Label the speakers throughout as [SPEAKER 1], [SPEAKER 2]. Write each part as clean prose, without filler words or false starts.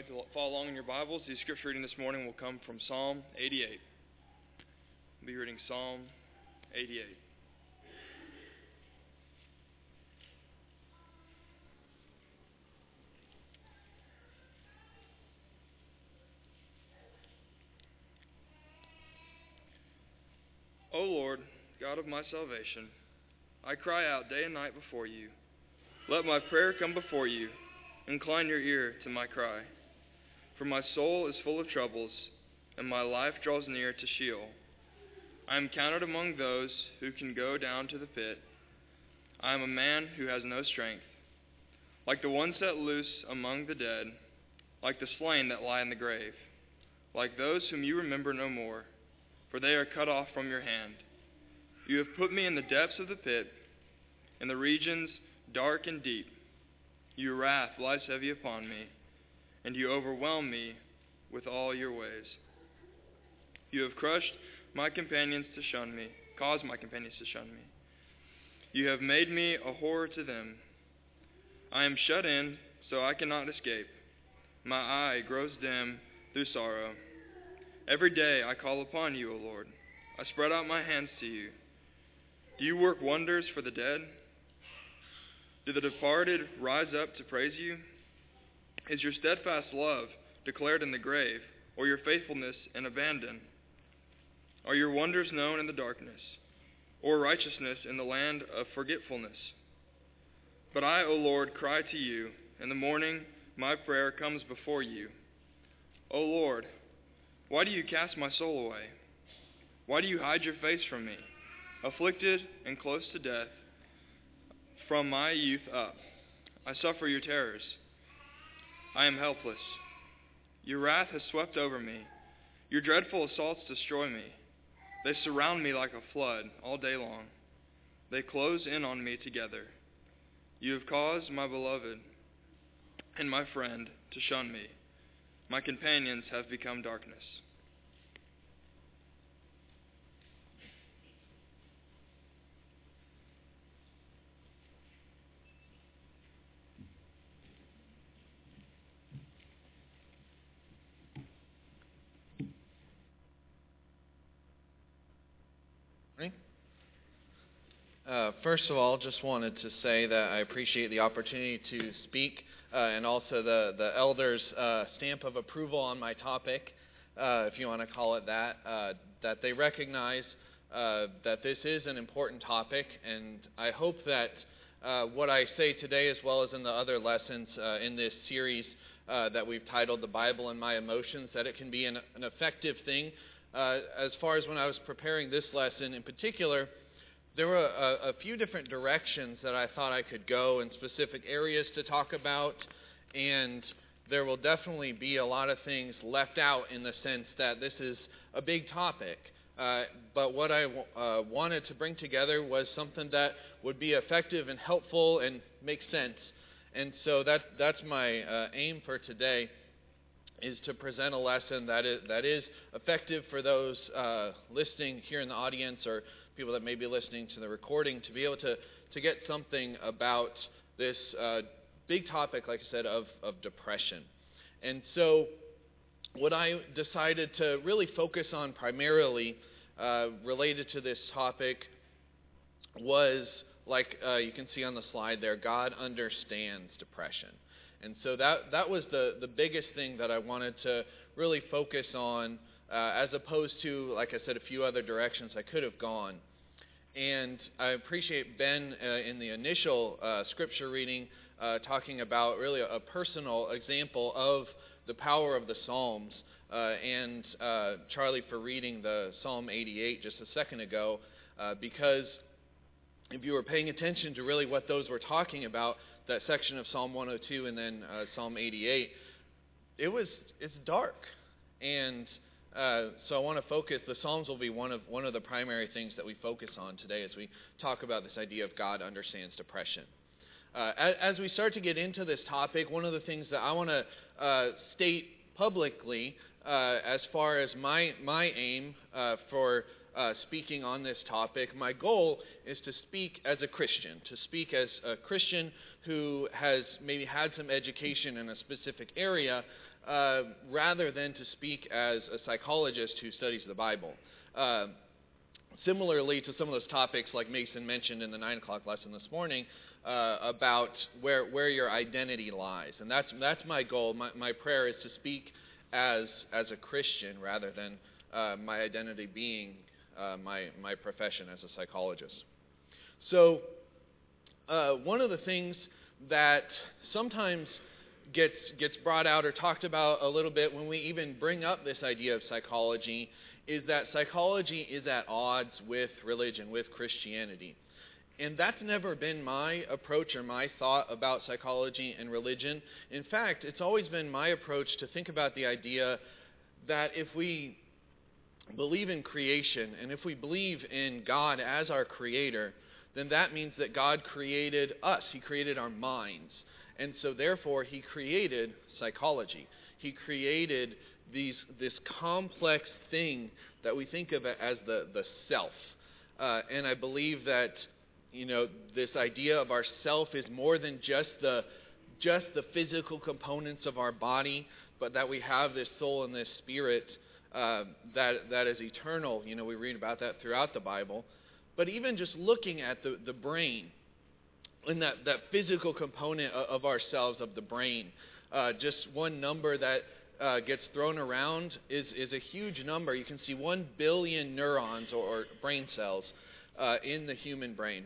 [SPEAKER 1] like to follow along in your Bibles, the scripture reading this morning will come from Psalm 88. We'll be reading Psalm 88. O Lord, God of my salvation, I cry out day and night before you. Let my prayer come before you. Incline your ear to my cry. For my soul is full of troubles, and my life draws near to Sheol. I am counted among those who can go down to the pit. I am a man who has no strength, like the one set loose among the dead, like the slain that lie in the grave, like those whom you remember no more, for they are cut off from your hand. You have put me in the depths of the pit, in the regions dark and deep. Your wrath lies heavy upon me, and you overwhelm me with all your ways. You have crushed my companions to shun me, caused my companions to shun me. You have made me a horror to them. I am shut in, so I cannot escape. My eye grows dim through sorrow. Every day I call upon you, O Lord. I spread out my hands to you. Do you work wonders for the dead? Do the departed rise up to praise you? Is your steadfast love declared in the grave, or your faithfulness in abandon? Are your wonders known in the darkness, or righteousness in the land of forgetfulness? But I, O Lord, cry to you. In the morning my prayer comes before you. O Lord, why do you cast my soul away? Why do you hide your face from me? Afflicted and close to death, from my youth up, I suffer your terrors. I am helpless. Your wrath has swept over me. Your dreadful assaults destroy me. They surround me like a flood all day long. They close in on me together. You have caused my beloved and my friend to shun me. My companions have become darkness.
[SPEAKER 2] First of all, just wanted to say that I appreciate the opportunity to speak and also the elders' stamp of approval on my topic, if you want to call it that, that they recognize that this is an important topic, and I hope that what I say today, as well as in the other lessons in this series that we've titled The Bible and My Emotions, that it can be an effective thing. As far as when I was preparing this lesson in particular, there were a few different directions that I thought I could go and specific areas to talk about, and there will definitely be a lot of things left out in the sense that this is a big topic. But what I wanted to bring together was something that would be effective and helpful and make sense. And so that's my aim for today, is to present a lesson that is effective for those listening here in the audience or people that may be listening to the recording, to be able to get something about this big topic, like I said, of depression. And so what I decided to really focus on primarily related to this topic was, like you can see on the slide there, God understands depression. And so that was the biggest thing that I wanted to really focus on, as opposed to, like I said, a few other directions I could have gone. And I appreciate Ben in the initial scripture reading talking about really a personal example of the power of the Psalms, and Charlie for reading the Psalm 88 just a second ago, because if you were paying attention to really what those were talking about, that section of Psalm 102 and then Psalm 88, it's dark. And so I want to focus, the Psalms will be one of the primary things that we focus on today as we talk about this idea of God understands depression. As we start to get into this topic, one of the things that I want to state publicly as far as my aim for speaking on this topic, my goal is to speak as a Christian, who has maybe had some education in a specific area, rather than to speak as a psychologist who studies the Bible. Similarly to some of those topics like Mason mentioned in the 9 o'clock lesson this morning about where your identity lies. And that's my goal. My prayer is to speak as a Christian rather than my identity being my profession as a psychologist. So one of the things that sometimes gets brought out or talked about a little bit when we even bring up this idea of psychology is that psychology is at odds with religion, with Christianity. And that's never been my approach or my thought about psychology and religion. In fact, it's always been my approach to think about the idea that if we believe in creation and if we believe in God as our creator, then that means that God created us. He created our minds. And so therefore, he created psychology. He created this complex thing that we think of as the self. And I believe that, this idea of our self is more than just the physical components of our body, but that we have this soul and this spirit that is eternal. We read about that throughout the Bible. But even just looking at the brain and that physical component of ourselves, of the brain, just one number that gets thrown around is a huge number. You can see 1 billion neurons or brain cells in the human brain.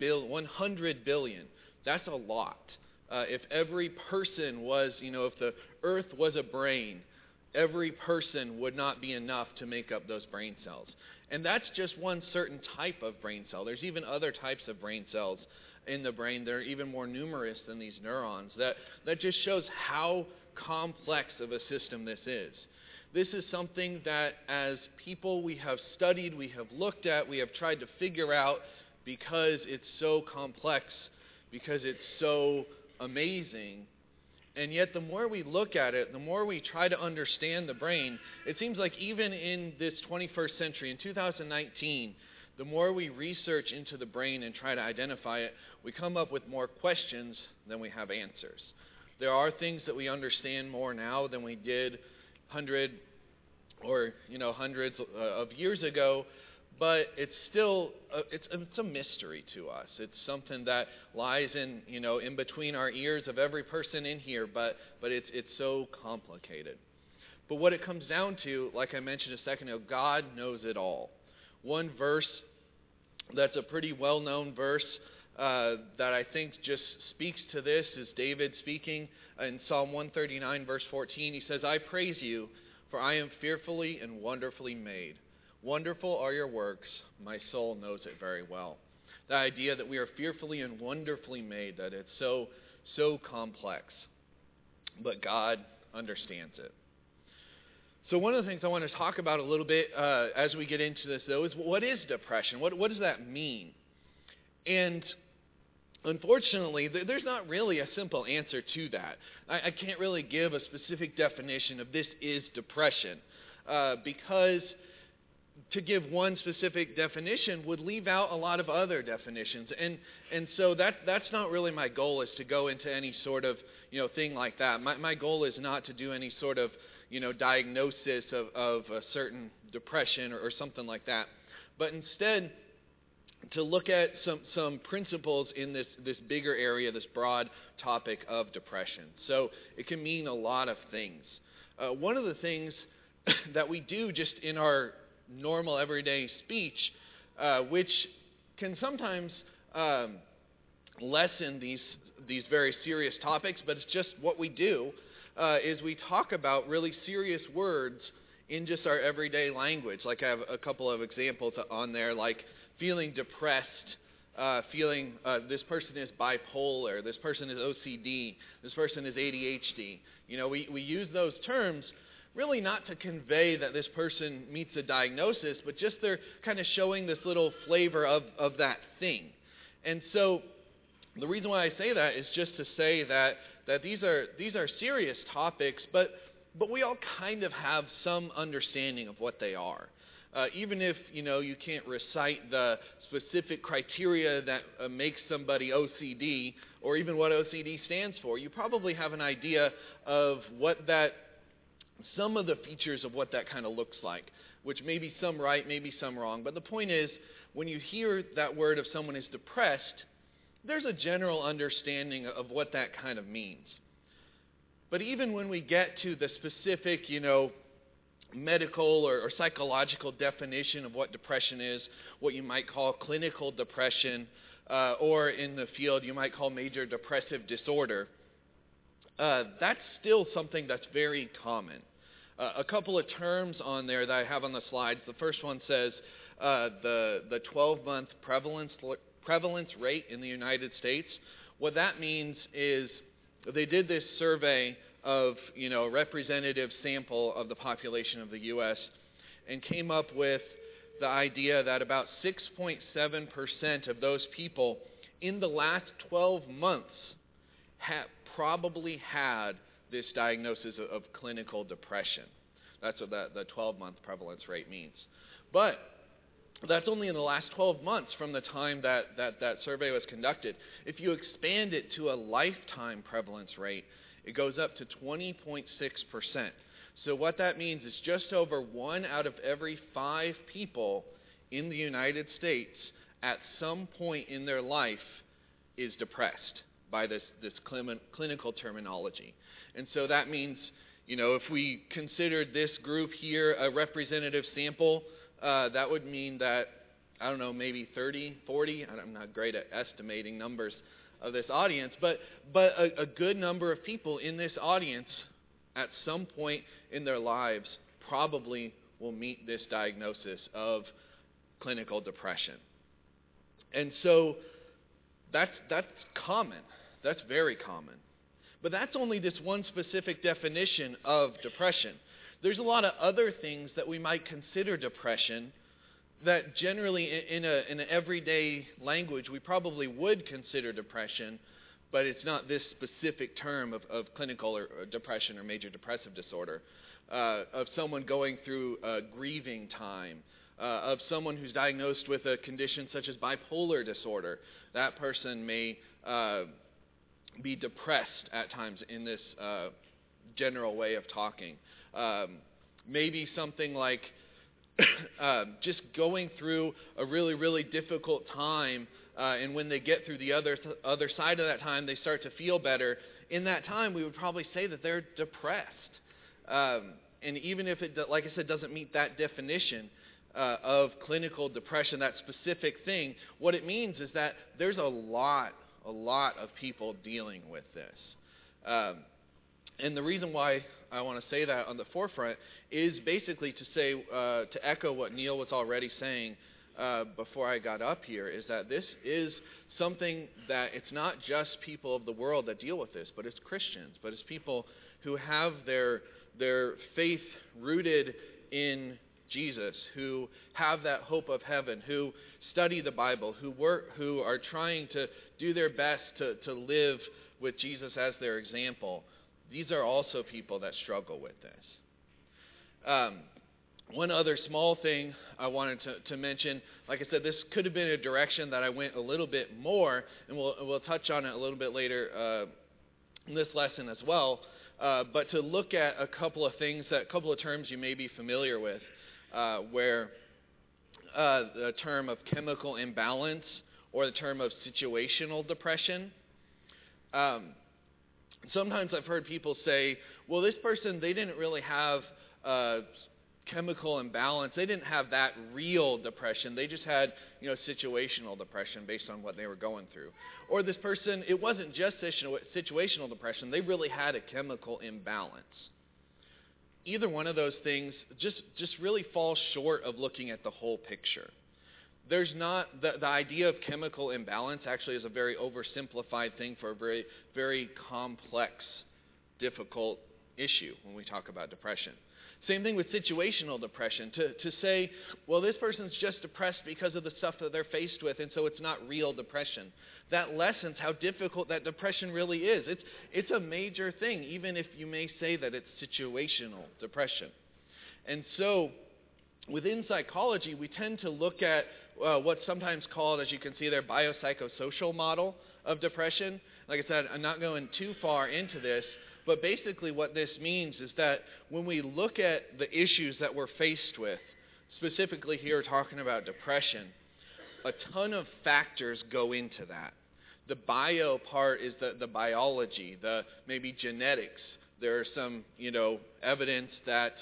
[SPEAKER 2] 100 billion. That's a lot. If every person was, if the earth was a brain, every person would not be enough to make up those brain cells. And that's just one certain type of brain cell. There's even other types of brain cells in the brain that are even more numerous than these neurons. That just shows how complex of a system this is. This is something that as people we have studied, we have looked at, we have tried to figure out because it's so complex, because it's so amazing. And yet the more we look at it, the more we try to understand the brain, it seems like even in this 21st century, in 2019, the more we research into the brain and try to identify it, we come up with more questions than we have answers. There are things that we understand more now than we did hundreds of years ago, but it's still it's a mystery to us. It's something that lies in between our ears of every person in here, but it's so complicated. But what it comes down to, like I mentioned a second ago, God knows it all. One verse that's a pretty well-known verse that I think just speaks to this is David speaking in Psalm 139, verse 14. He says, "I praise you, for I am fearfully and wonderfully made. Wonderful are your works, my soul knows it very well." The idea that we are fearfully and wonderfully made, that it's so complex, but God understands it. So one of the things I want to talk about a little bit as we get into this, though, is what is depression? What does that mean? And unfortunately, there's not really a simple answer to that. I can't really give a specific definition of this is depression because to give one specific definition would leave out a lot of other definitions. And so that's not really my goal, is to go into any sort of thing like that. My goal is not to do any sort of diagnosis of a certain depression or something like that. But instead, to look at some principles in this bigger area, this broad topic of depression. So it can mean a lot of things. One of the things that we do just in our normal everyday speech, which can sometimes lessen these very serious topics, but it's just what we do, is we talk about really serious words in just our everyday language. Like I have a couple of examples on there, like feeling depressed, feeling this person is bipolar, this person is OCD, this person is ADHD. We use those terms really not to convey that this person meets a diagnosis, but just they're kind of showing this little flavor of that thing. And so the reason why I say that is just to say that these are serious topics, but we all kind of have some understanding of what they are. Even if you can't recite the specific criteria that makes somebody OCD, or even what OCD stands for, you probably have an idea of what that some of the features of what that kind of looks like, which may be some right, maybe some wrong. But the point is, when you hear that word of someone is depressed, there's a general understanding of what that kind of means. But even when we get to the specific, medical or psychological definition of what depression is, what you might call clinical depression, or in the field you might call major depressive disorder, that's still something that's very common. A couple of terms on there that I have on the slides. The first one says the 12-month prevalence rate in the United States. What that means is they did this survey of a representative sample of the population of the U.S. and came up with the idea that about 6.7% of those people in the last 12 months probably had this diagnosis of clinical depression. That's what the 12-month prevalence rate means. But that's only in the last 12 months from the time that survey was conducted. If you expand it to a lifetime prevalence rate, it goes up to 20.6%. So what that means is just over 1 out of every 5 people in the United States at some point in their life is depressed by this clinical terminology. And so that means, if we considered this group here a representative sample, that would mean that, maybe 30, 40, I'm not great at estimating numbers of this audience, but a good number of people in this audience at some point in their lives probably will meet this diagnosis of clinical depression. And so that's common. That's very common. But that's only this one specific definition of depression. There's a lot of other things that we might consider depression that generally in an everyday language we probably would consider depression, but it's not this specific term of clinical or depression or major depressive disorder, of someone going through a grieving time, of someone who's diagnosed with a condition such as bipolar disorder. That person may be depressed at times in this general way of talking. Maybe something like just going through a really, really difficult time, and when they get through the other side of that time, they start to feel better. In that time, we would probably say that they're depressed. And even if it, like I said, doesn't meet that definition of clinical depression, that specific thing, what it means is that there's a lot of people dealing with this. And the reason why I want to say that on the forefront is basically to say, to echo what Neil was already saying before I got up here, is that this is something that it's not just people of the world that deal with this, but it's Christians, but it's people who have their faith rooted in Jesus, who have that hope of heaven, who study the Bible, who are trying to do their best to live with Jesus as their example. These are also people that struggle with this. One other small thing I wanted to mention, like I said, this could have been a direction that I went a little bit more, and we'll touch on it a little bit later in this lesson as well. But to look at a couple of terms you may be familiar with, where the term of chemical imbalance or the term of situational depression. Sometimes I've heard people say, well, this person, they didn't really have chemical imbalance. They didn't have that real depression. They just had, situational depression based on what they were going through. Or this person, it wasn't just situational depression. They really had a chemical imbalance. Either one of those things just really falls short of looking at the whole picture. There's not, the idea of chemical imbalance actually is a very oversimplified thing for a very, very complex, difficult issue when we talk about depression. Same thing with situational depression. To say, well, this person's just depressed because of the stuff that they're faced with, and so it's not real depression. That lessens how difficult that depression really is. It's a major thing, even if you may say that it's situational depression. And so, within psychology, we tend to look at what's sometimes called, as you can see there, biopsychosocial model of depression. Like I said, I'm not going too far into this, But basically what this means is that when we look at the issues that we're faced with, specifically here talking about depression, a ton of factors go into that. The bio part is the biology, the maybe genetics. There's some, evidence that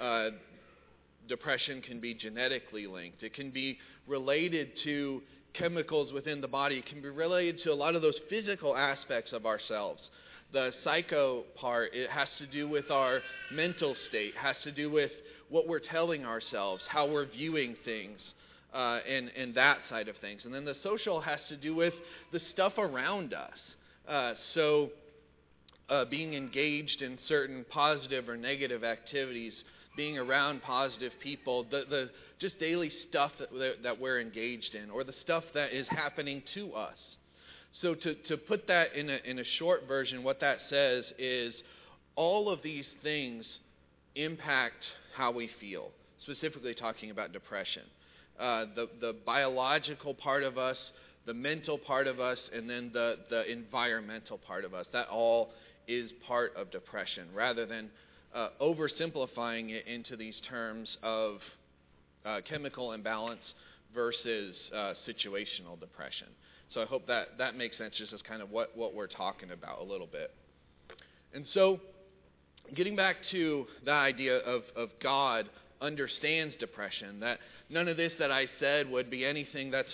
[SPEAKER 2] depression can be genetically linked. It can be related to chemicals within the body. It can be related to a lot of those physical aspects of ourselves. The psycho part, it has to do with our mental state, has to do with what we're telling ourselves, how we're viewing things, and that side of things. And then the social has to do with the stuff around us. So being engaged in certain positive or negative activities, being around positive people, the just daily stuff that we're engaged in, or the stuff that is happening to us. So to put that in a short version, what that says is all of these things impact how we feel, specifically talking about depression. The biological part of us, the mental part of us, and then the environmental part of us. That all is part of depression, rather than oversimplifying it into these terms of chemical imbalance versus situational depression. So I hope that makes sense, just as kind of what we're talking about a little bit. And so, getting back to the idea of God understands depression, that none of this that I said would be anything that's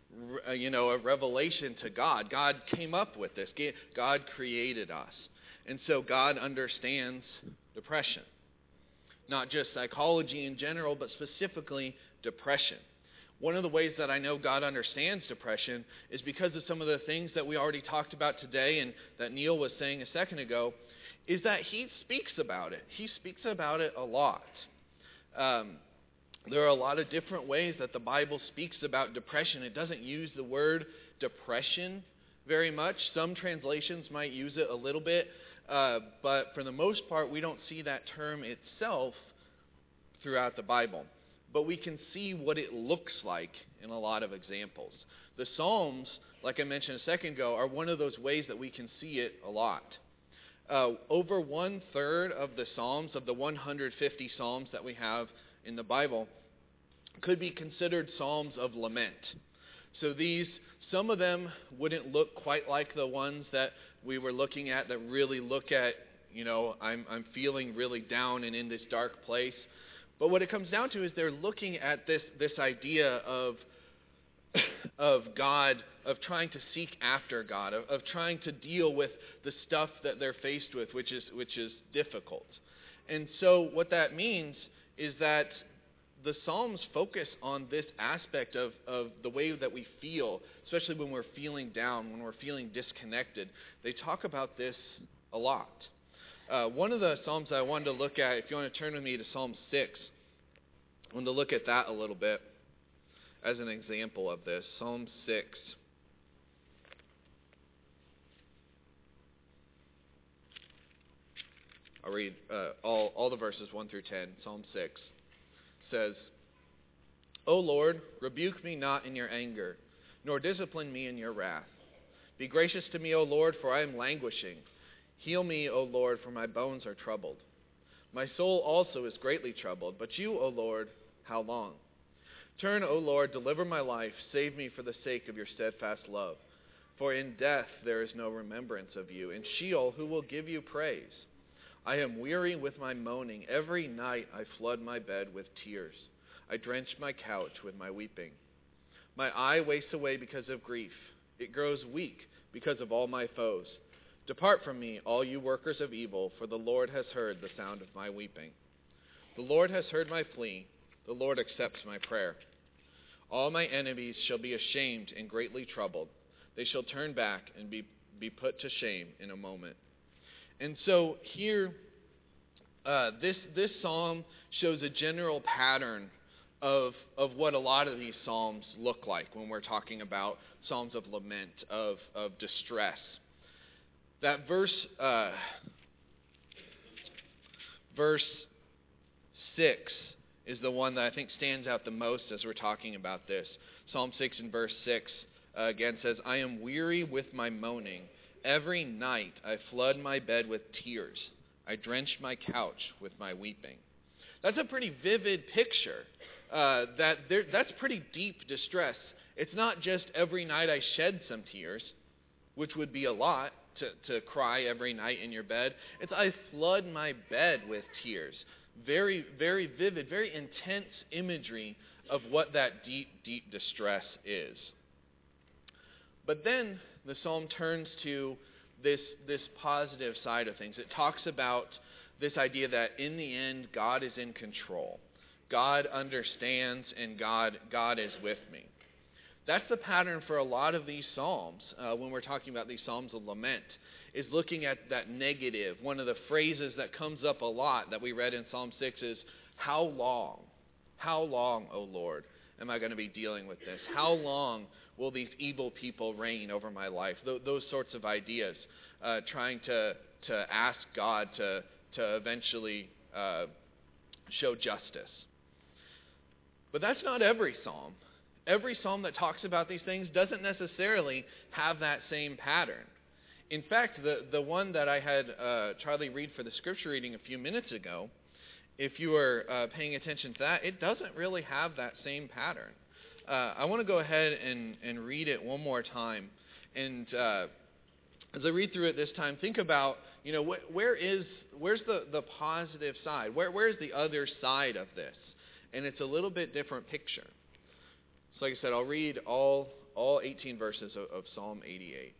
[SPEAKER 2] a revelation to God. God came up with this. God created us. And so God understands depression. Not just psychology in general, but specifically depression. One of the ways that I know God understands depression is because of some of the things that we already talked about today and that Neil was saying a second ago, is that he speaks about it. He speaks about it a lot. There are a lot of different ways that the Bible speaks about depression. It doesn't use the word depression very much. Some translations might use it a little bit, but for the most part, we don't see that term itself throughout the Bible. But we can see what it looks like in a lot of examples. The Psalms, like I mentioned a second ago, are one of those ways that we can see it a lot. Over 1/3 of the Psalms, of the 150 Psalms that we have in the Bible, could be considered Psalms of lament. So some of them wouldn't look quite like the ones that we were looking at that really look at, I'm feeling really down and in this dark place. But what it comes down to is they're looking at this idea of God, of trying to seek after God, of trying to deal with the stuff that they're faced with, which is difficult. And so what that means is that the Psalms focus on this aspect of the way that we feel, especially when we're feeling down, when we're feeling disconnected. They talk about this a lot. One of the Psalms I wanted to look at, if you want to turn with me to Psalm 6, I wanted to look at that a little bit as an example of this. Psalm 6. I'll read all the verses 1 through 10. Psalm 6 says, O Lord, rebuke me not in your anger, nor discipline me in your wrath. Be gracious to me, O Lord, for I am languishing. Heal me, O Lord, for my bones are troubled. My soul also is greatly troubled, but you, O Lord, how long? Turn, O Lord, deliver my life, save me for the sake of your steadfast love. For in death there is no remembrance of you. In Sheol who will give you praise? I am weary with my moaning. Every night I flood my bed with tears. I drench my couch with my weeping. My eye wastes away because of grief. It grows weak because of all my foes. Depart from me, all you workers of evil, for the Lord has heard the sound of my weeping. The Lord has heard my plea. The Lord accepts my prayer. All my enemies shall be ashamed and greatly troubled. They shall turn back and be put to shame in a moment. And so here, this psalm shows a general pattern of what a lot of these psalms look like when we're talking about psalms of lament, of distress. That verse 6 is the one that I think stands out the most as we're talking about this. Psalm 6 and verse 6 again says, I am weary with my moaning. Every night I flood my bed with tears. I drench my couch with my weeping. That's a pretty vivid picture. That's pretty deep distress. It's not just every night I shed some tears, which would be a lot to cry every night in your bed. It's I flood my bed with tears. Very, very vivid, very intense imagery of what that deep, deep distress is. But then the psalm turns to this positive side of things. It talks about this idea that in the end, God is in control. God understands, and God is with me. That's the pattern for a lot of these psalms when we're talking about these psalms of lament, is looking at that negative. One of the phrases that comes up a lot that we read in Psalm 6 is, how long, O Lord, am I going to be dealing with this? How long will these evil people reign over my life? Those sorts of ideas, trying to ask God to eventually show justice. But that's not every psalm. Every psalm that talks about these things doesn't necessarily have that same pattern. In fact, the one that I had Charlie read for the scripture reading a few minutes ago, if you were paying attention to that, it doesn't really have that same pattern. I want to go ahead and read it one more time. And as I read through it this time, think about, where's the positive side? Where's the other side of this? And it's a little bit different picture. So like I said, I'll read all 18 verses of Psalm 88.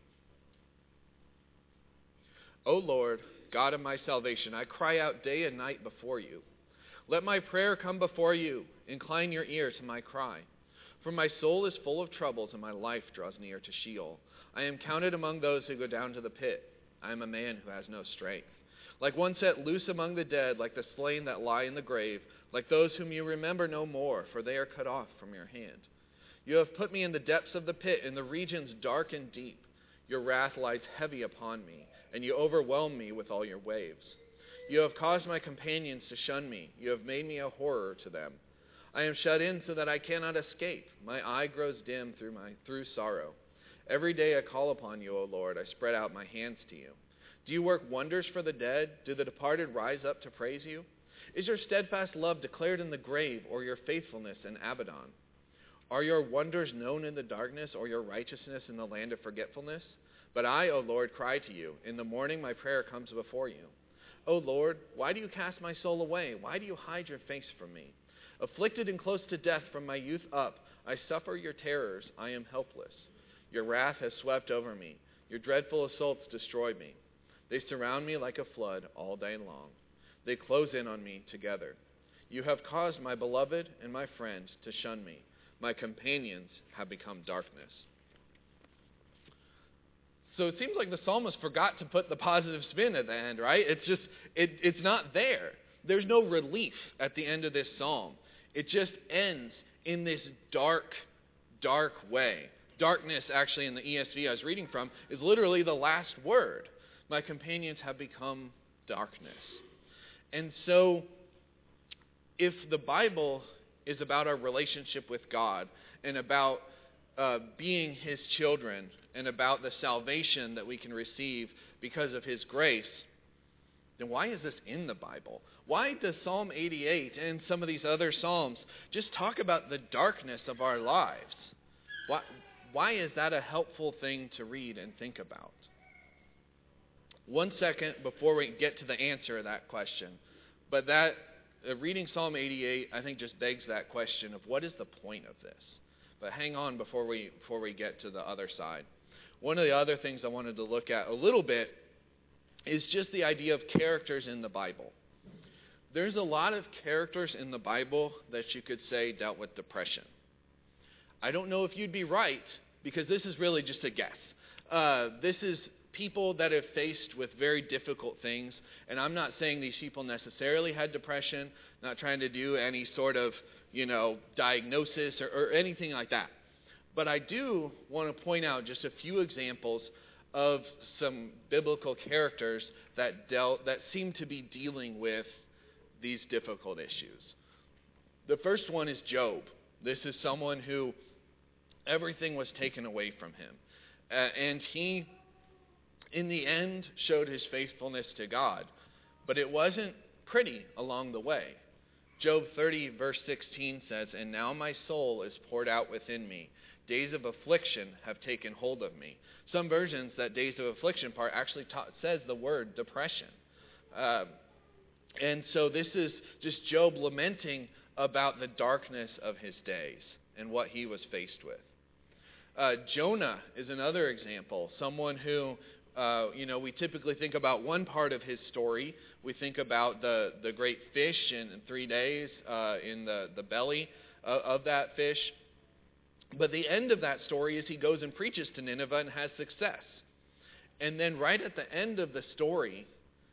[SPEAKER 2] O Lord, God of my salvation, I cry out day and night before you. Let my prayer come before you. Incline your ear to my cry. For my soul is full of troubles, and my life draws near to Sheol. I am counted among those who go down to the pit. I am a man who has no strength. Like one set loose among the dead, like the slain that lie in the grave, like those whom you remember no more, for they are cut off from your hand. You have put me in the depths of the pit, in the regions dark and deep. Your wrath lies heavy upon me, and you overwhelm me with all your waves. You have caused my companions to shun me. You have made me a horror to them. I am shut in so that I cannot escape. My eye grows dim through sorrow. Every day I call upon you, O Lord. I spread out my hands to you. Do you work wonders for the dead? Do the departed rise up to praise you? Is your steadfast love declared in the grave, or your faithfulness in Abaddon? Are your wonders known in the darkness, or your righteousness in the land of forgetfulness? But I, O Lord, cry to you. In the morning my prayer comes before you. O Lord, why do you cast my soul away? Why do you hide your face from me? Afflicted and close to death from my youth up, I suffer your terrors. I am helpless. Your wrath has swept over me. Your dreadful assaults destroy me. They surround me like a flood all day long. They close in on me together. You have caused my beloved and my friend to shun me. My companions have become darkness. So it seems like the psalmist forgot to put the positive spin at the end, right? It's not there. There's no relief at the end of this psalm. It just ends in this dark, dark way. Darkness, actually, in the ESV I was reading from, is literally the last word. My companions have become darkness. And so, if the Bible is about our relationship with God and about being His children and about the salvation that we can receive because of His grace, then why is this in the Bible? Why does Psalm 88 and some of these other Psalms just talk about the darkness of our lives? Why is that a helpful thing to read and think about? 1 second before we get to the answer of that question. But reading Psalm 88, I think, just begs that question of what is the point of this? But hang on before we get to the other side. One of the other things I wanted to look at a little bit is just the idea of characters in the Bible. There's a lot of characters in the Bible that you could say dealt with depression. I don't know if you'd be right, because this is really just a guess. This is people that have faced with very difficult things, and I'm not saying these people necessarily had depression, not trying to do any sort of, diagnosis or anything like that. But I do want to point out just a few examples of some biblical characters that seem to be dealing with these difficult issues. The first one is Job. This is someone who everything was taken away from him. And he in the end showed his faithfulness to God, but it wasn't pretty along the way. Job 30 verse 16 says, "And now my soul is poured out within me. Days of affliction have taken hold of me." Some versions, that days of affliction part actually says the word depression. And so this is just Job lamenting about the darkness of his days and what he was faced with. Jonah is another example, someone who, we typically think about one part of his story. We think about the great fish in 3 days in the belly of that fish. But the end of that story is he goes and preaches to Nineveh and has success. And then right at the end of the story,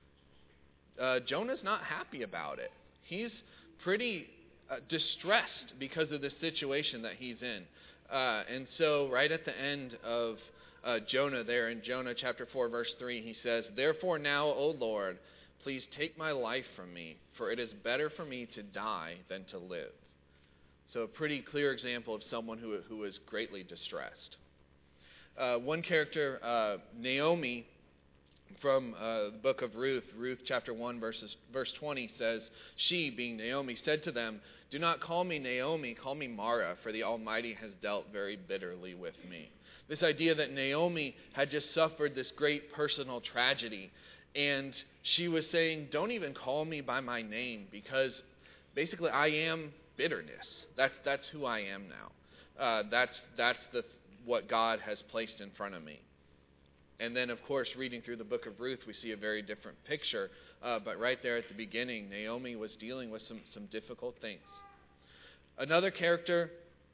[SPEAKER 2] Jonah's not happy about it. He's pretty distressed because of the situation that he's in. And so right at the end of Jonah there in Jonah chapter 4 verse 3, he says, "Therefore now, O Lord, please take my life from me, for it is better for me to die than to live." So a pretty clear example of someone who is greatly distressed. One character, Naomi, from the book of Ruth chapter 1 verse 20 says, "She," being Naomi, "said to them, 'Do not call me Naomi, call me Mara, for the Almighty has dealt very bitterly with me.'" This idea that Naomi had just suffered this great personal tragedy, and she was saying, "Don't even call me by my name, because basically I am bitterness. That's who I am now. That's what God has placed in front of me." And then, of course, reading through the book of Ruth, we see a very different picture. But right there at the beginning, Naomi was dealing with some difficult things. Another character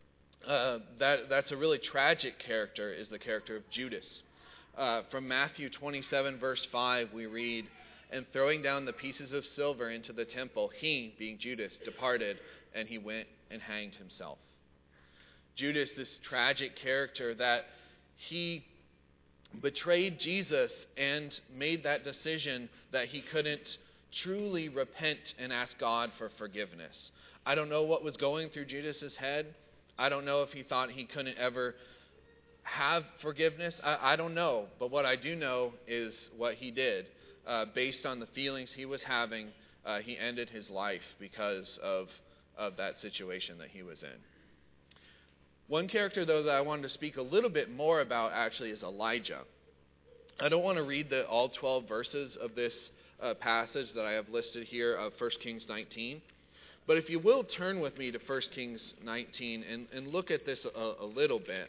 [SPEAKER 2] that's a really tragic character is the character of Judas. From Matthew 27, verse 5, we read, "And throwing down the pieces of silver into the temple, he," being Judas, "departed, and he went and hanged himself." Judas, this tragic character that he betrayed Jesus and made that decision that he couldn't truly repent and ask God for forgiveness. I don't know what was going through Judas's head. I don't know if he thought he couldn't ever have forgiveness. I don't know. But what I do know is what he did. Based on the feelings he was having, he ended his life because of that situation that he was in. One character, though, that I wanted to speak a little bit more about actually is Elijah. I don't want to read all 12 verses of this passage that I have listed here of 1 Kings 19. But if you will turn with me to 1 Kings 19 and look at this a little bit.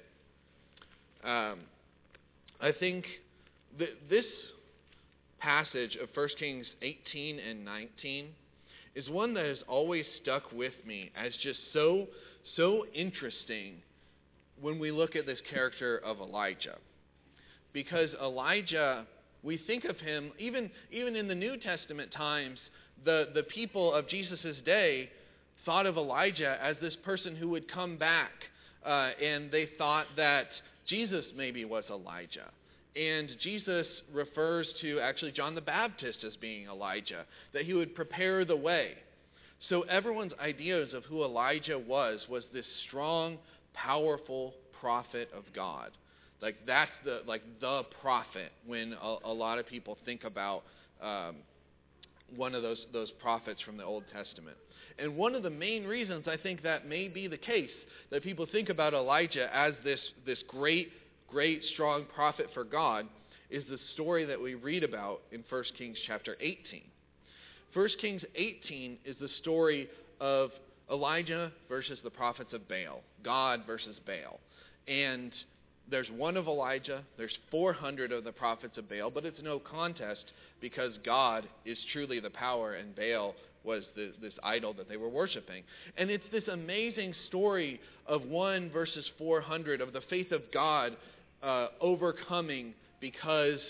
[SPEAKER 2] I think this passage of 1 Kings 18 and 19 is one that has always stuck with me as just so interesting when we look at this character of Elijah. Because Elijah, we think of him, even in the New Testament times, the people of Jesus' day thought of Elijah as this person who would come back, and they thought that Jesus maybe was Elijah. And Jesus refers to actually John the Baptist as being Elijah, that he would prepare the way. So everyone's ideas of who Elijah was this strong, powerful prophet of God. Like that's the prophet when a lot of people think about one of those prophets from the Old Testament. And one of the main reasons I think that may be the case, that people think about Elijah as this great, strong prophet for God, is the story that we read about in 1 Kings chapter 18. 1 Kings 18 is the story of Elijah versus the prophets of Baal, God versus Baal. And there's one of Elijah, there's 400 of the prophets of Baal, but it's no contest because God is truly the power and Baal was this idol that they were worshiping. And it's this amazing story of 1 versus 400, of the faith of God overcoming because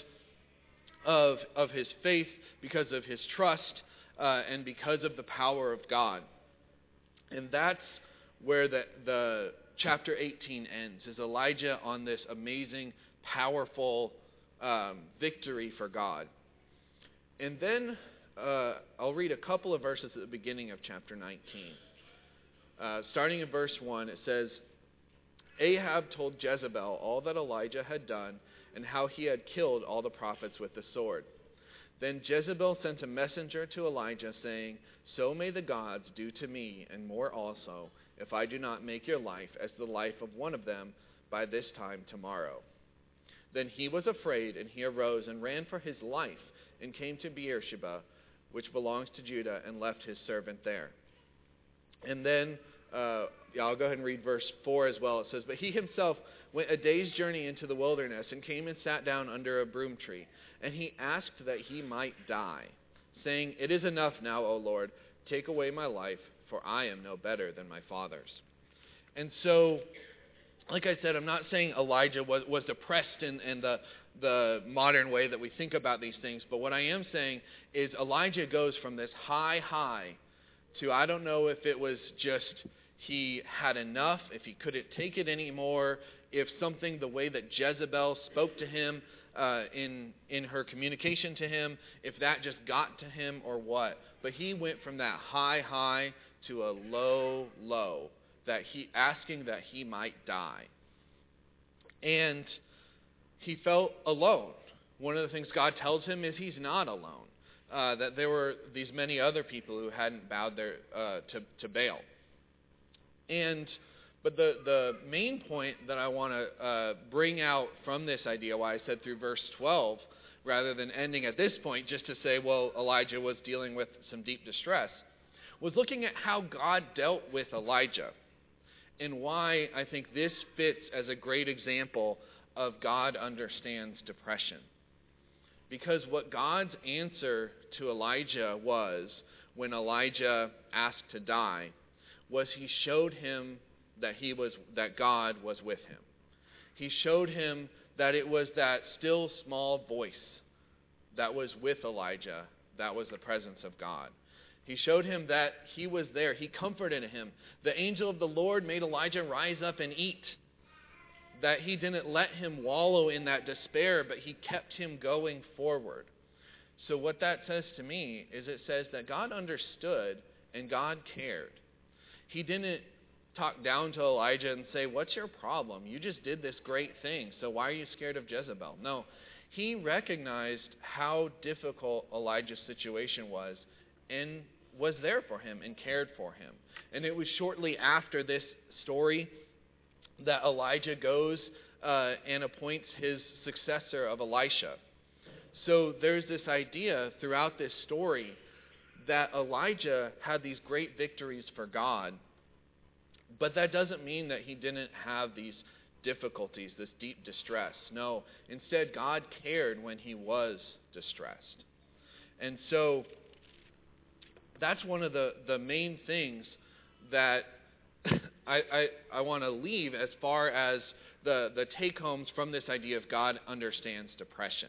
[SPEAKER 2] of his faith, because of his trust, and because of the power of God. And that's where the chapter 18 ends, is Elijah on this amazing, powerful victory for God. And then I'll read a couple of verses at the beginning of chapter 19. Starting in verse 1, it says, "Ahab told Jezebel all that Elijah had done and how he had killed all the prophets with the sword. Then Jezebel sent a messenger to Elijah, saying, "So may the gods do to me, and more also, if I do not make your life as the life of one of them by this time tomorrow." Then he was afraid, and he arose and ran for his life, and came to Beersheba, which belongs to Judah, and left his servant there. And then, I'll go ahead and read verse 4 as well. It says, "But he himself went a day's journey into the wilderness, and came and sat down under a broom tree. And he asked that he might die, saying, 'It is enough now, O Lord, take away my life, for I am no better than my fathers.'" And so, like I said, I'm not saying Elijah was depressed in the modern way that we think about these things, but what I am saying is Elijah goes from this high to, I don't know if it was just he had enough, if he couldn't take it anymore, if something, the way that Jezebel spoke to him in her communication to him, if that just got to him or what. But he went from that high to a low, that he asking that he might die. And he felt alone. One of the things God tells him is he's not alone. That there were these many other people who hadn't bowed their to Baal. But the main point that I want to bring out from this idea, why I said through verse 12, rather than ending at this point just to say, well, Elijah was dealing with some deep distress, was looking at how God dealt with Elijah, and why I think this fits as a great example of God understands depression. Because what God's answer to Elijah was, when Elijah asked to die, was he showed him that God was with him. He showed him that it was that still small voice that was with Elijah, that was the presence of God. He showed him that he was there. He comforted him. The angel of the Lord made Elijah rise up and eat. That he didn't let him wallow in that despair, but he kept him going forward. So what that says to me is it says that God understood and God cared. He didn't talk down to Elijah and say, "What's your problem? You just did this great thing, so why are you scared of Jezebel?" No, he recognized how difficult Elijah's situation was and was there for him and cared for him. And it was shortly after this story that Elijah goes and appoints his successor of Elisha. So there's this idea throughout this story that Elijah had these great victories for God, but that doesn't mean that he didn't have these difficulties, this deep distress. No, instead God cared when he was distressed. And so that's one of the main things that I want to leave as far as the take-homes from this idea of God understands depression.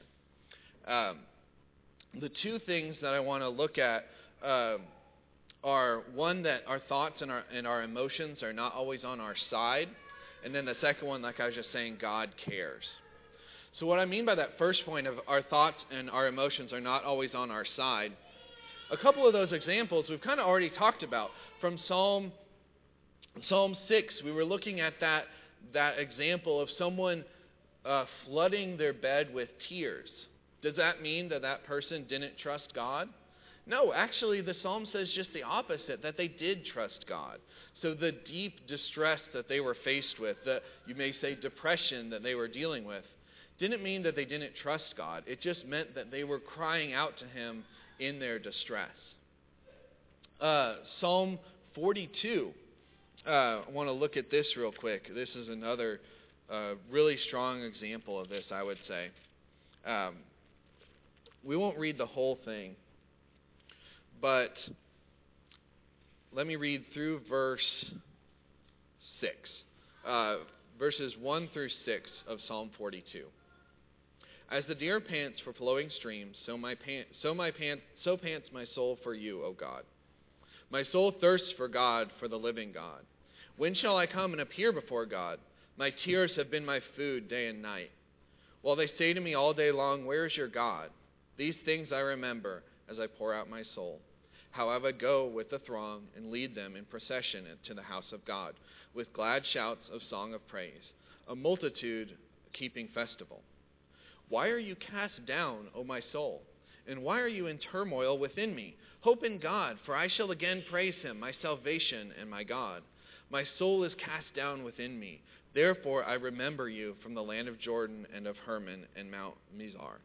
[SPEAKER 2] The two things that I want to look at are, one, that our thoughts and our emotions are not always on our side. And then the second one, like I was just saying, God cares. So what I mean by that first point of our thoughts and our emotions are not always on our side, a couple of those examples we've kind of already talked about. From Psalm 6, we were looking at that example of someone flooding their bed with tears. Does that mean that person didn't trust God? No, actually the psalm says just the opposite, that they did trust God. So the deep distress that they were faced with, the, you may say depression that they were dealing with, didn't mean that they didn't trust God. It just meant that they were crying out to him in their distress. Psalm 42, I want to look at this real quick. This is another really strong example of this, I would say. We won't read the whole thing, but let me read through verse 6. Verses 1 through 6 of Psalm 42. As the deer pants for flowing streams, so pants my soul for you, O God. My soul thirsts for God, for the living God. When shall I come and appear before God? My tears have been my food day and night. While they say to me all day long, where is your God? These things I remember as I pour out my soul. How I would go with the throng and lead them in procession to the house of God, with glad shouts of song of praise, a multitude keeping festival. Why are you cast down, O my soul? And why are you in turmoil within me? Hope in God, for I shall again praise him, my salvation and my God. My soul is cast down within me. Therefore I remember you from the land of Jordan and of Hermon and Mount Mizar.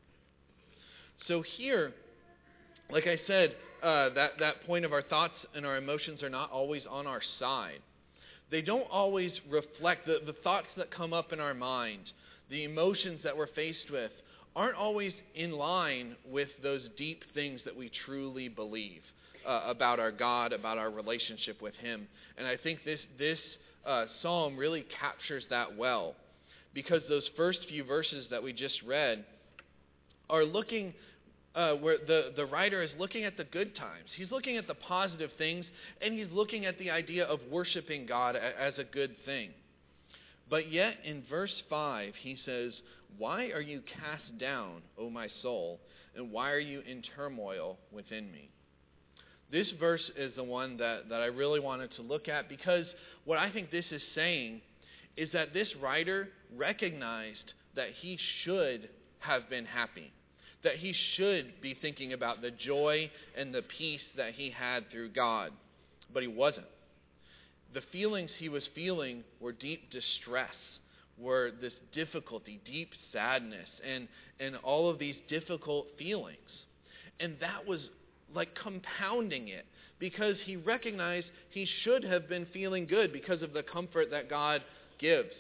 [SPEAKER 2] So here, like I said, that point of our thoughts and our emotions are not always on our side. They don't always reflect the thoughts that come up in our mind, the emotions that we're faced with, aren't always in line with those deep things that we truly believe about our God, about our relationship with him. And I think this psalm really captures that well, because those first few verses that we just read are looking where the writer is looking at the good times. He's looking at the positive things, and he's looking at the idea of worshiping God as a good thing. But yet in verse 5 he says, "Why are you cast down, O my soul, and why are you in turmoil within me?" This verse is the one that I really wanted to look at, because what I think this is saying is that this writer recognized that he should have been happy, that he should be thinking about the joy and the peace that he had through God, but he wasn't. The feelings he was feeling were deep distress, were this difficulty, deep sadness, and all of these difficult feelings. And that was like compounding it, because he recognized he should have been feeling good because of the comfort that God gives.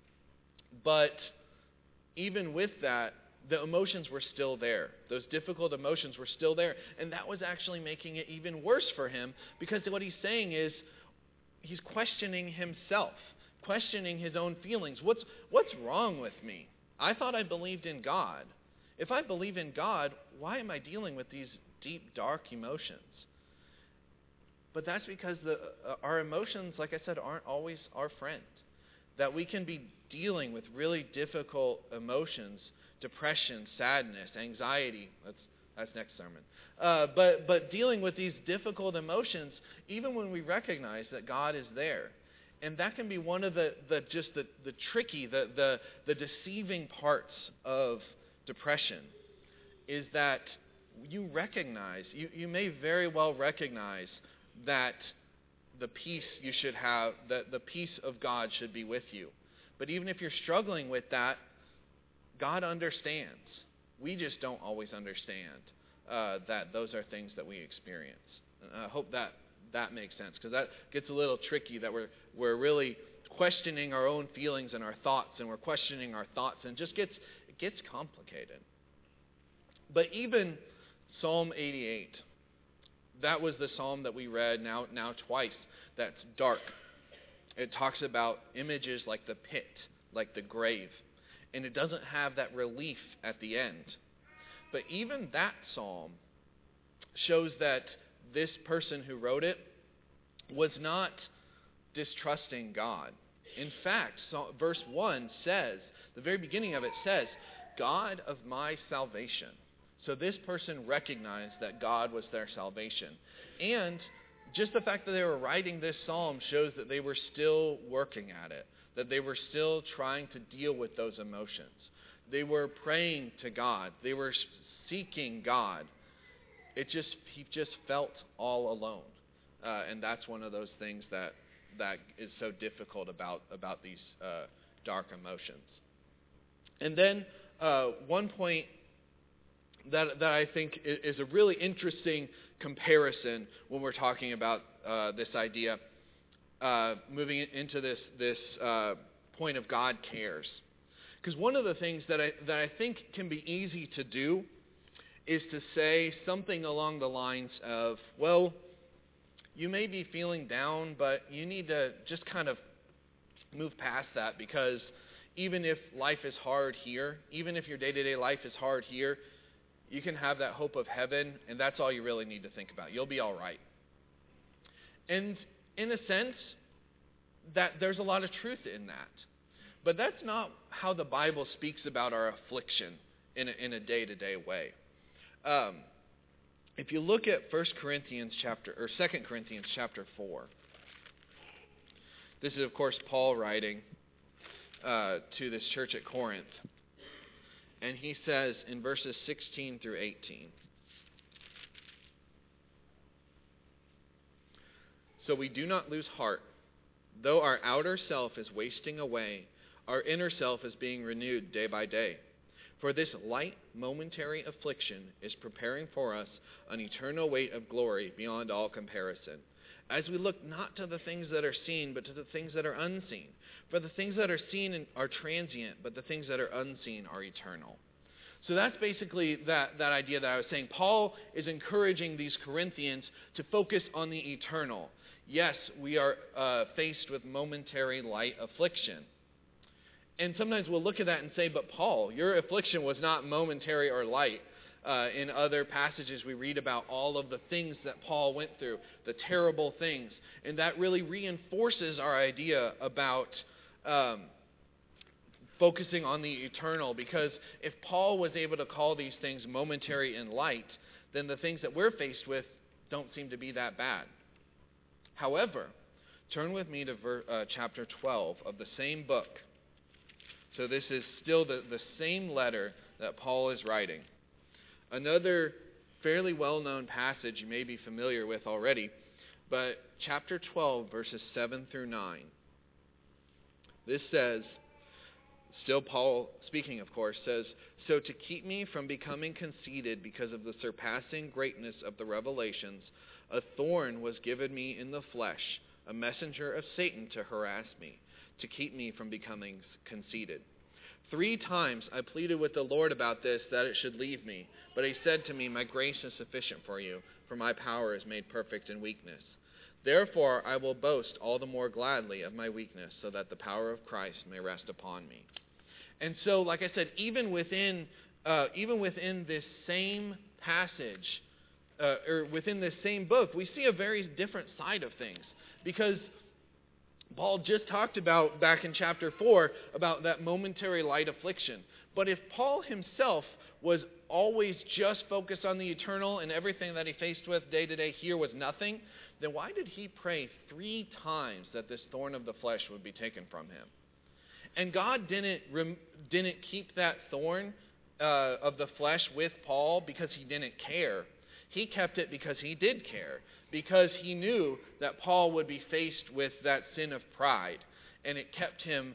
[SPEAKER 2] But even with that, the emotions were still there. Those difficult emotions were still there. And that was actually making it even worse for him, because what he's saying is he's questioning himself, questioning his own feelings. What's wrong with me? I thought I believed in God. If I believe in God, why am I dealing with these deep, dark emotions? But that's because our emotions, like I said, aren't always our friend. That we can be dealing with really difficult emotions, depression, sadness, anxiety. That's next sermon. But dealing with these difficult emotions, even when we recognize that God is there. And that can be one of the tricky, the deceiving parts of depression, is that you recognize, you may very well recognize that the peace you should have, that the peace of God should be with you. But even if you're struggling with that, God understands. We just don't always understand that those are things that we experience. And I hope that makes sense, because that gets a little tricky, that we're really questioning our own feelings and our thoughts, and we're questioning our thoughts, and it gets complicated. But even Psalm 88, that was the psalm that we read now twice, that's dark. It talks about images like the pit, like the grave, and it doesn't have that relief at the end. But even that psalm shows that this person who wrote it was not distrusting God. In fact, verse 1 says, the very beginning of it says, "God of my salvation." So this person recognized that God was their salvation. And just the fact that they were writing this psalm shows that they were still working at it, that they were still trying to deal with those emotions. They were praying to God. They were seeking God. He just felt all alone. And that's one of those things that is so difficult about these dark emotions. And then one point that I think is a really interesting comparison when we're talking about this idea, moving into this point of God cares. Because one of the things that I think can be easy to do is to say something along the lines of, well, you may be feeling down, but you need to just kind of move past that, because even if life is hard here, even if your day-to-day life is hard here, you can have that hope of heaven, and that's all you really need to think about. You'll be all right. And in a sense, that there's a lot of truth in that. But that's not how the Bible speaks about our affliction in a day-to-day way. If you look at 2 Corinthians chapter 4, this is, of course, Paul writing to this church at Corinth. And he says in verses 16 through 18, "So we do not lose heart. Though our outer self is wasting away, our inner self is being renewed day by day. For this light, momentary affliction is preparing for us an eternal weight of glory beyond all comparison, as we look not to the things that are seen, but to the things that are unseen. For the things that are seen are transient, but the things that are unseen are eternal." So that's basically that idea that I was saying. Paul is encouraging these Corinthians to focus on the eternal. Yes, we are faced with momentary light affliction. And sometimes we'll look at that and say, but Paul, your affliction was not momentary or light. In other passages, we read about all of the things that Paul went through, the terrible things. And that really reinforces our idea about focusing on the eternal. Because if Paul was able to call these things momentary and light, then the things that we're faced with don't seem to be that bad. However, turn with me to chapter 12 of the same book. So this is still the same letter that Paul is writing. Another fairly well-known passage you may be familiar with already, but chapter 12, verses 7 through 9. This says, still Paul speaking, of course, says, "So to keep me from becoming conceited because of the surpassing greatness of the revelations, a thorn was given me in the flesh, a messenger of Satan to harass me, to keep me from becoming conceited. 3 times I pleaded with the Lord about this, that it should leave me. But he said to me, 'My grace is sufficient for you, for my power is made perfect in weakness. Therefore I will boast all the more gladly of my weakness, so that the power of Christ may rest upon me.'" And so, like I said, even within this same passage, or within this same book, we see a very different side of things. Because Paul just talked about, back in chapter 4, about that momentary light affliction. But if Paul himself was always just focused on the eternal and everything that he faced with day to day here was nothing, then why did he pray 3 times that this thorn of the flesh would be taken from him? And God didn't keep that thorn of the flesh with Paul because he didn't care. He kept it because he did care, because he knew that Paul would be faced with that sin of pride, and it kept him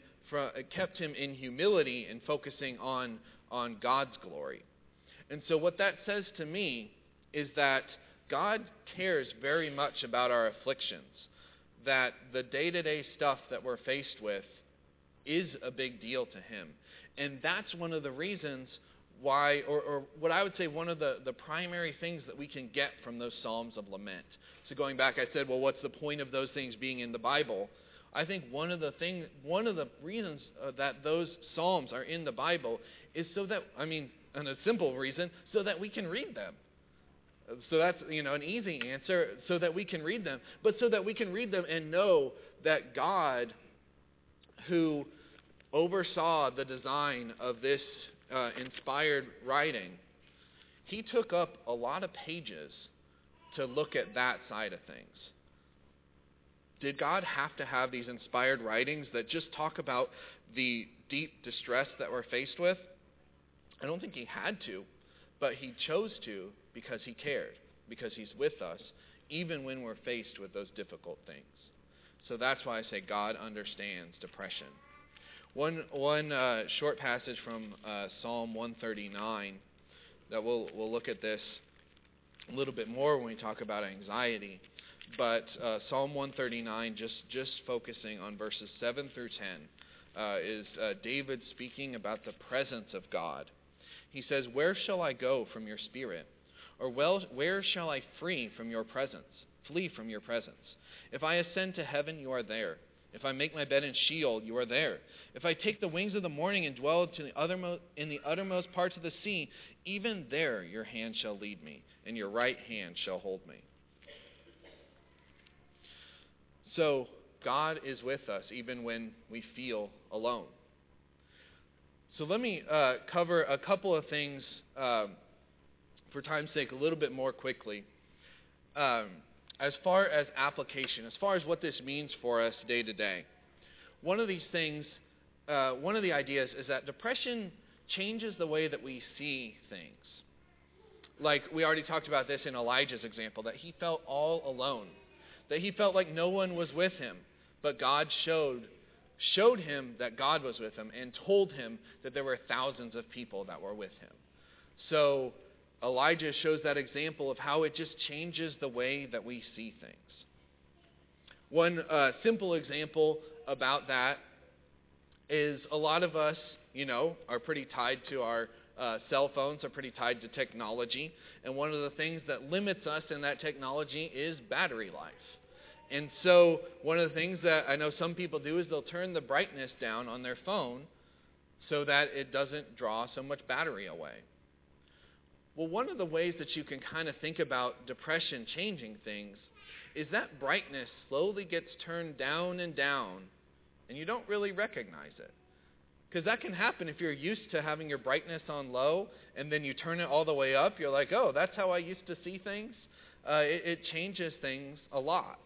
[SPEAKER 2] in humility and focusing on God's glory. And so what that says to me is that God cares very much about our afflictions, that the day-to-day stuff that we're faced with is a big deal to him. And that's one of the reasons why, or what I would say one of the primary things that we can get from those Psalms of lament. So going back, I said, well, what's the point of those things being in the Bible? I think one of the reasons that those Psalms are in the Bible is so that, and a simple reason, so that we can read them. So that's, an easy answer, so that we can read them. But so that we can read them and know that God, who oversaw the design of this inspired writing, he took up a lot of pages to look at that side of things. Did God have to have these inspired writings that just talk about the deep distress that we're faced with? I don't think he had to, but he chose to because he cared, because he's with us even when we're faced with those difficult things. So that's why I say God understands depression. One short passage from Psalm 139 that we'll look at this a little bit more when we talk about anxiety. But Psalm 139, just focusing on verses 7 through 10, is David speaking about the presence of God. He says, "Where shall I go from your spirit? Or where shall I flee from your presence? If I ascend to heaven, you are there. If I make my bed in Sheol, you are there. If I take the wings of the morning and dwell in the uttermost parts of the sea, even there your hand shall lead me, and your right hand shall hold me." So God is with us even when we feel alone. So let me cover a couple of things, for time's sake, a little bit more quickly. As far as application, as far as what this means for us day to day. One of these things, one of the ideas is that depression changes the way that we see things. Like we already talked about this in Elijah's example, that he felt all alone, that he felt like no one was with him, but God showed him that God was with him and told him that there were thousands of people that were with him. So Elijah shows that example of how it just changes the way that we see things. One simple example about that is a lot of us, are pretty tied to our cell phones, are pretty tied to technology. And one of the things that limits us in that technology is battery life. And so one of the things that I know some people do is they'll turn the brightness down on their phone so that it doesn't draw so much battery away. Well, one of the ways that you can kind of think about depression changing things is that brightness slowly gets turned down and down, and you don't really recognize it. Because that can happen if you're used to having your brightness on low, and then you turn it all the way up. You're like, oh, that's how I used to see things. It changes things a lot.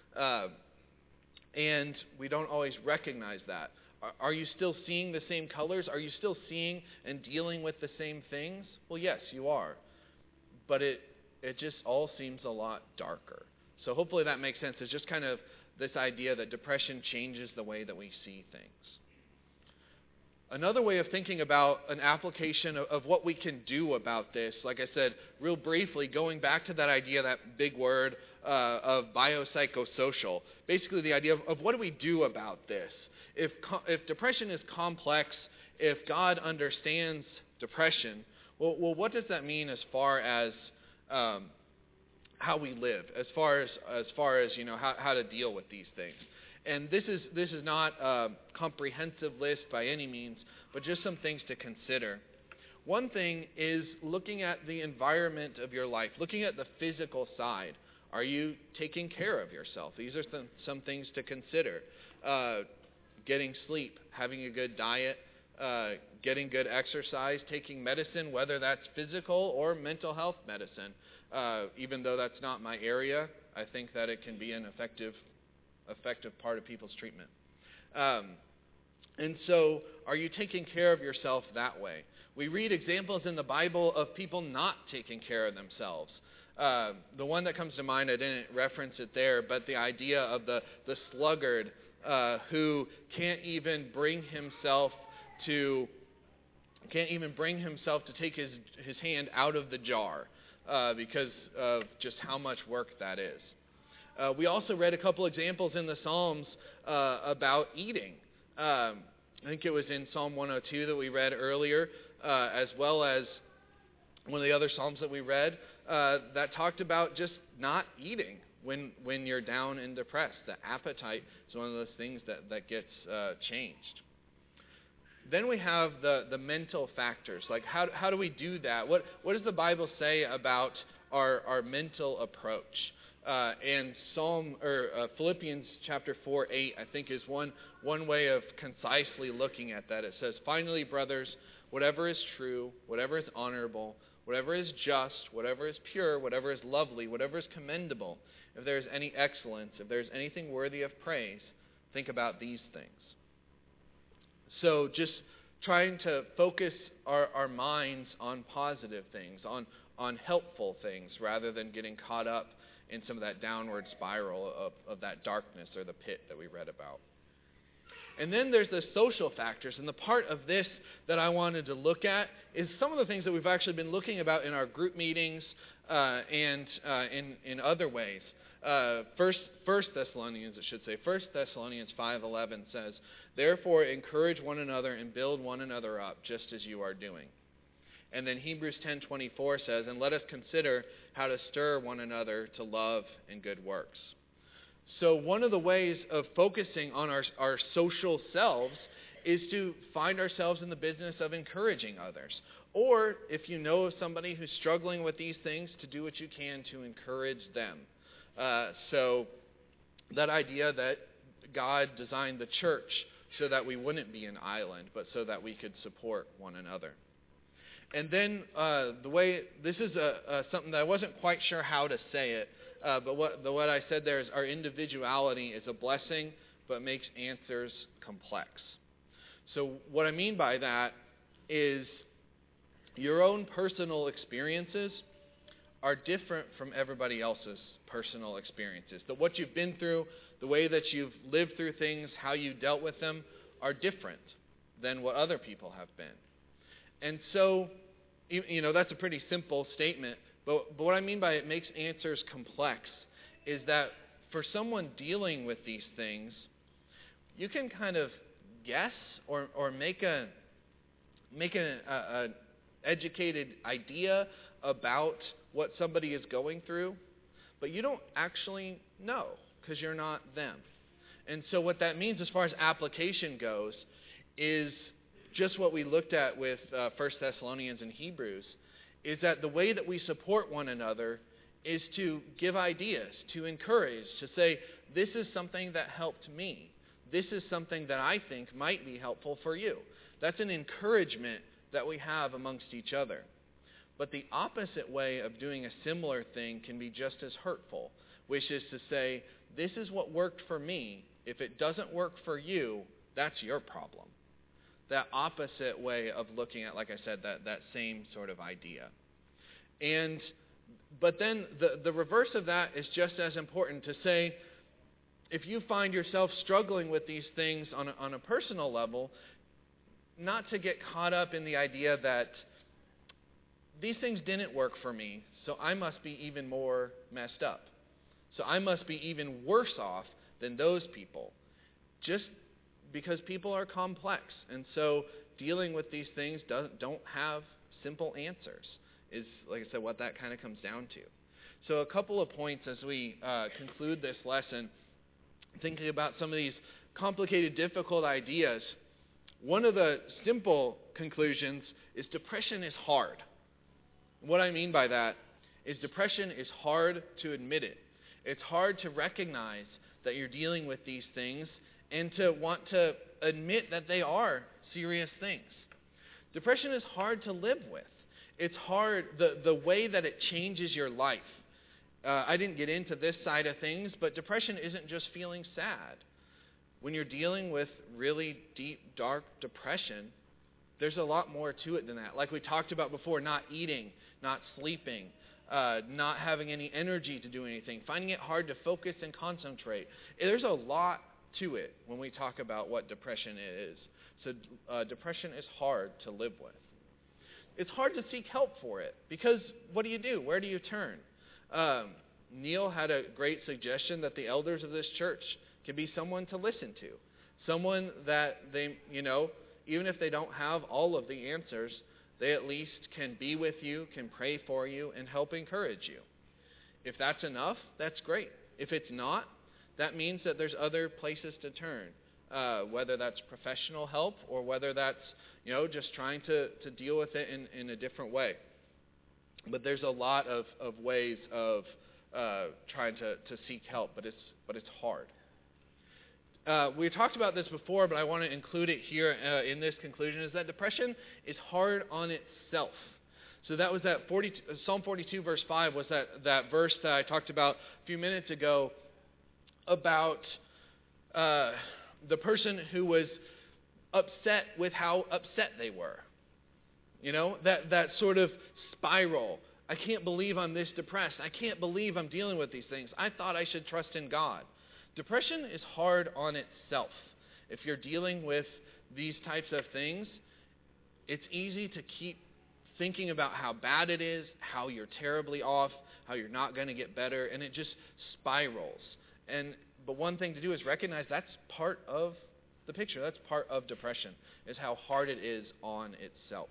[SPEAKER 2] And we don't always recognize that. Are you still seeing the same colors? Are you still seeing and dealing with the same things? Well, yes, you are. But it just all seems a lot darker. So hopefully that makes sense. It's just kind of this idea that depression changes the way that we see things. Another way of thinking about an application of what we can do about this, like I said, real briefly, going back to that idea, that big word of biopsychosocial, basically the idea of what do we do about this? If depression is complex, if God understands depression, well, what does that mean as far as how we live, as far as how to deal with these things? And this is not a comprehensive list by any means, but just some things to consider. One thing is looking at the environment of your life, looking at the physical side. Are you taking care of yourself? These are some things to consider. Getting sleep, having a good diet, getting good exercise, taking medicine, whether that's physical or mental health medicine. Even though that's not my area, I think that it can be an effective part of people's treatment. And so, are you taking care of yourself that way? We read examples in the Bible of people not taking care of themselves. The one that comes to mind, I didn't reference it there, but the idea of the sluggard who can't even bring himself to take his hand out of the jar because of just how much work that is. We also read a couple examples in the Psalms about eating. I think it was in Psalm 102 that we read earlier, as well as one of the other Psalms that we read that talked about just not eating when you're down and depressed. The appetite is one of those things that gets changed. Then we have the mental factors. Like how do we do that? What does the Bible say about our mental approach? And Philippians chapter 4:8, I think, is one way of concisely looking at that. It says, "Finally, brothers, whatever is true, whatever is honorable, whatever is just, whatever is pure, whatever is lovely, whatever is commendable, if there is any excellence, if there is anything worthy of praise, think about these things." So just trying to focus our minds on positive things, on helpful things, rather than getting caught up in some of that downward spiral of that darkness or the pit that we read about. And then there's the social factors, and the part of this that I wanted to look at is some of the things that we've actually been looking about in our group meetings and in other ways. First Thessalonians 5:11 says, "Therefore encourage one another and build one another up, just as you are doing." And then Hebrews 10:24 says, "And let us consider how to stir one another to love and good works." So one of the ways of focusing on our social selves is to find ourselves in the business of encouraging others. Or if you know of somebody who's struggling with these things, to do what you can to encourage them. So that idea that God designed the church so that we wouldn't be an island, but so that we could support one another. And then this is something that I wasn't quite sure how to say it, but what I said there is our individuality is a blessing, but makes answers complex. So what I mean by that is your own personal experiences are different from everybody else's personal experiences. That what you've been through, the way that you've lived through things, how you dealt with them, are different than what other people have been. And so, that's a pretty simple statement, but what I mean by it makes answers complex is that for someone dealing with these things, you can kind of guess or make an educated idea about what somebody is going through, but you don't actually know because you're not them. And so what that means as far as application goes is just what we looked at with 1 Thessalonians and Hebrews, is that the way that we support one another is to give ideas, to encourage, to say, this is something that helped me. This is something that I think might be helpful for you. That's an encouragement that we have amongst each other. But the opposite way of doing a similar thing can be just as hurtful, which is to say, this is what worked for me. If it doesn't work for you, that's your problem. That opposite way of looking at, like I said, that same sort of idea. But then the reverse of that is just as important, to say, if you find yourself struggling with these things on a personal level, not to get caught up in the idea that these things didn't work for me, so I must be even more messed up. So I must be even worse off than those people. Just because people are complex. And so dealing with these things don't have simple answers, is, like I said, what that kind of comes down to. So a couple of points as we conclude this lesson, thinking about some of these complicated, difficult ideas. One of the simple conclusions is depression is hard. What I mean by that is depression is hard to admit it. It's hard to recognize that you're dealing with these things and to want to admit that they are serious things. Depression is hard to live with. It's hard, the way that it changes your life. I didn't get into this side of things, but depression isn't just feeling sad. When you're dealing with really deep, dark depression, there's a lot more to it than that. Like we talked about before, not eating, not sleeping, not having any energy to do anything, finding it hard to focus and concentrate. There's a lot to it when we talk about what depression is. So depression is hard to live with. It's hard to seek help for it because what do you do? Where do you turn? Neil had a great suggestion that the elders of this church can be someone to listen to. Someone that they, even if they don't have all of the answers, they at least can be with you, can pray for you, and help encourage you. If that's enough, that's great. If it's not, that means that there's other places to turn, whether that's professional help or whether that's, just trying to deal with it in a different way. But there's a lot of ways of trying to seek help, but it's hard. We talked about this before, but I want to include it here in this conclusion, is that depression is hard on itself. So that was that Psalm 42 verse 5 was that verse that I talked about a few minutes ago about the person who was upset with how upset they were. That sort of spiral. I can't believe I'm this depressed. I can't believe I'm dealing with these things. I thought I should trust in God. Depression is hard on itself. If you're dealing with these types of things, it's easy to keep thinking about how bad it is, how you're terribly off, how you're not going to get better, and it just spirals. But one thing to do is recognize that's part of the picture. That's part of depression, is how hard it is on itself.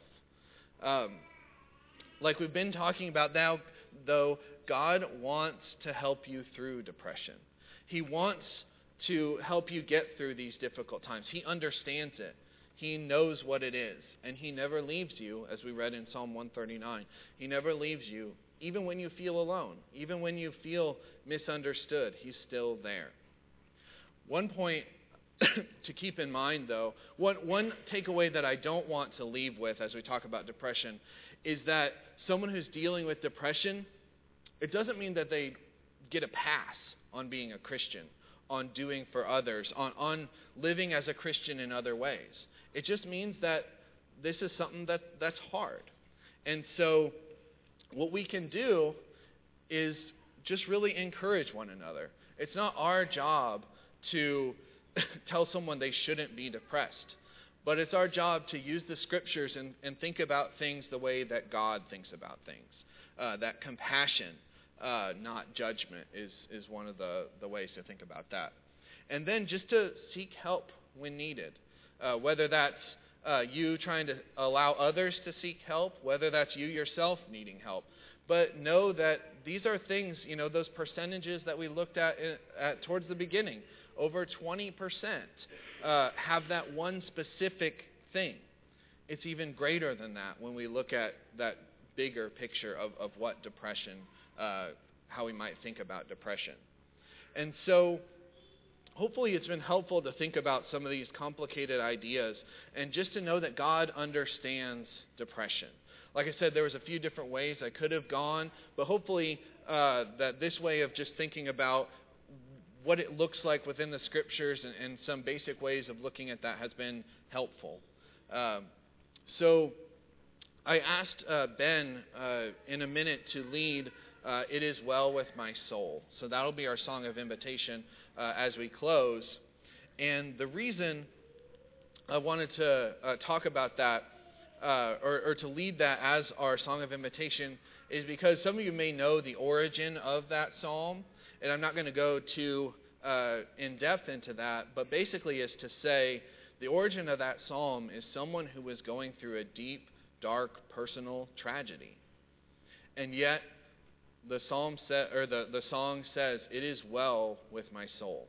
[SPEAKER 2] Like we've been talking about now, though, God wants to help you through depression. He wants to help you get through these difficult times. He understands it. He knows what it is. And He never leaves you, as we read in Psalm 139. He never leaves you, even when you feel alone, even when you feel misunderstood. He's still there. One point to keep in mind, though, one takeaway that I don't want to leave with as we talk about depression is that someone who's dealing with depression, it doesn't mean that they get a pass on being a Christian, on doing for others, on living as a Christian in other ways. It just means that this is something that's hard. And so what we can do is just really encourage one another. It's not our job to tell someone they shouldn't be depressed, but it's our job to use the scriptures and think about things the way that God thinks about things. That compassion, not judgment, is one of the ways to think about that. And then just to seek help when needed, whether that's you trying to allow others to seek help, whether that's you yourself needing help. But know that these are things, those percentages that we looked at towards the beginning, over 20% have that one specific thing. It's even greater than that when we look at that bigger picture of what depression, how we might think about depression. And so hopefully it's been helpful to think about some of these complicated ideas and just to know that God understands depression. Like I said, there was a few different ways I could have gone, but hopefully that this way of just thinking about what it looks like within the scriptures and some basic ways of looking at that has been helpful. So I asked Ben in a minute to lead It Is Well With My Soul. So that'll be our song of invitation as we close. And the reason I wanted to talk about that or to lead that as our song of invitation is because some of you may know the origin of that psalm, and I'm not going to go too in depth into that, but basically is to say the origin of that psalm is someone who was going through a deep, dark, personal tragedy. And yet the song says, "It is well with my soul."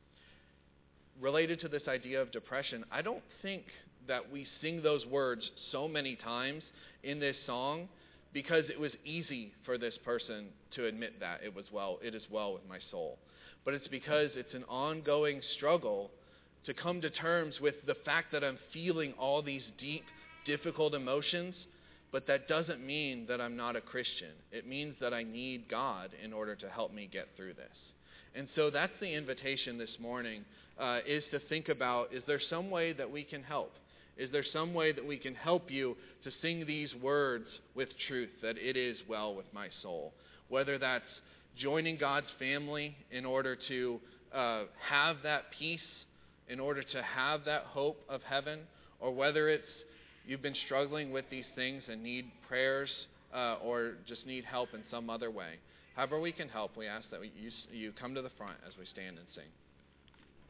[SPEAKER 2] Related to this idea of depression, I don't think that we sing those words so many times in this song because it was easy for this person to admit that it is well with my soul. But it's because it's an ongoing struggle to come to terms with the fact that I'm feeling all these deep, difficult emotions, but that doesn't mean that I'm not a Christian. It means that I need God in order to help me get through this. And so that's the invitation this morning, is to think about, is there some way that we can help? Is there some way that we can help you to sing these words with truth, that it is well with my soul? Whether that's joining God's family in order to have that peace, in order to have that hope of heaven, or whether it's you've been struggling with these things and need prayers or just need help in some other way. However we can help, we ask that you come to the front as we stand and sing.